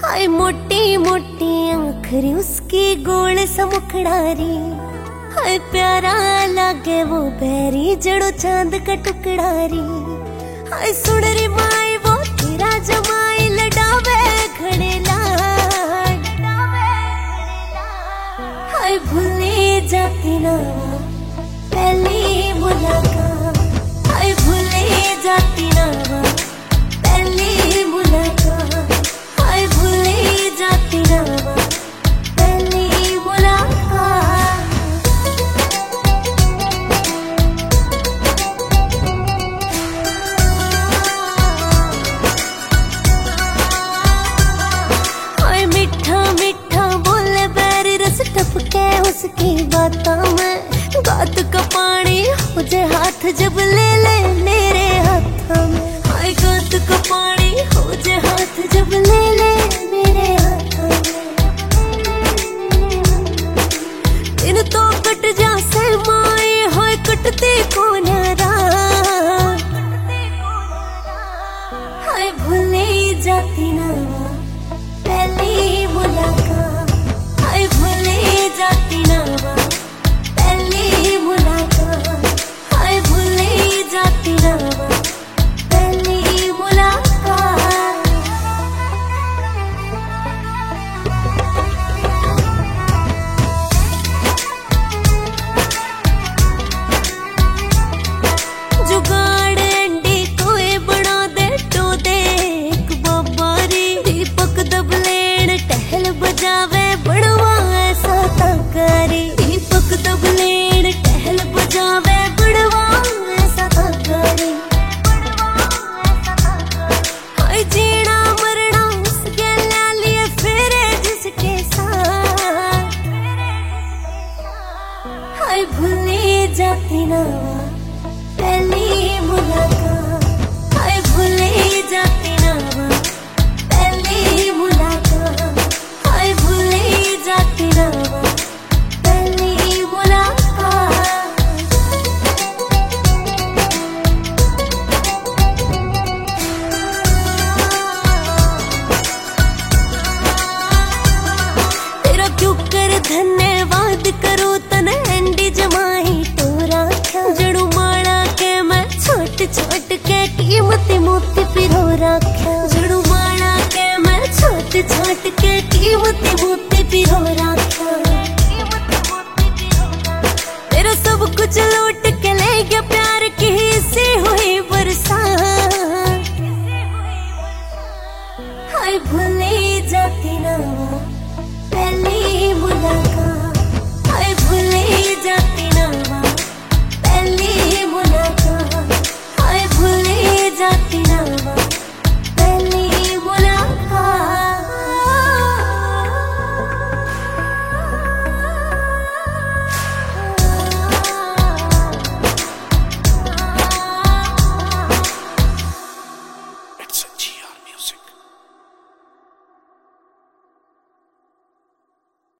हाय मोटी मोटी आखरी उसकी गोल समुखड़ारी। हाय प्यारा लागे वो बैरी जड़ो चांद का टुकड़ारी। हाय सुन री माई वो तेरा जमाई लडावे खड़े लाड। हाय भूले जाती ना पहली मुलाकात। हाय भूले जाती ना पहली मुलाकात। हाय भूले जाती ना पहली मुलाकात। हाय मीठा मीठा बोले बैरी रस टपके उसकी बातों में। गात का पानी हो जाए हाथ जब ले ले मेरे हाथों में। हाय गात का पानी हो जाए हाथ जब ले ले मेरे हाथों में। दिन तो कट जा से माए हाय कटते को नारा। हाय भूले जाती ना पहली मुलाकात। हाय भूले जाती ना पहली मुलाकात। हाय भूले जाती ना पहली मुलाकात। जुगाड़ अंडी कोई बना दे तो दे एक बाबारी। दीपक दबलेन टहल बजावे बड़वा ऐसा ताकारी। दीपक दबलेन टहल बजावे बड़वा ऐसा ताकारी। हाय जीना मरना उसके लिए फेरे जिसके साथ। हाय भूले जाती ना पहली मुलाकात। हाय भूले जाती ना पहली मुलाकात। हाय भूले जाती ना पहली मुलाकात। तेरा क्यों कर धन्यवाद करो तने एंडी जमाई तोरा क्या। जड़ू माड़ा के मैं छोट छोट के कीमती मोती पिरो रखा। जड़ू माड़ा के मैं छोट छोट के कीमती मोती पिरो रखा। तेरा सब कुछ लूट के ले गया प्यार की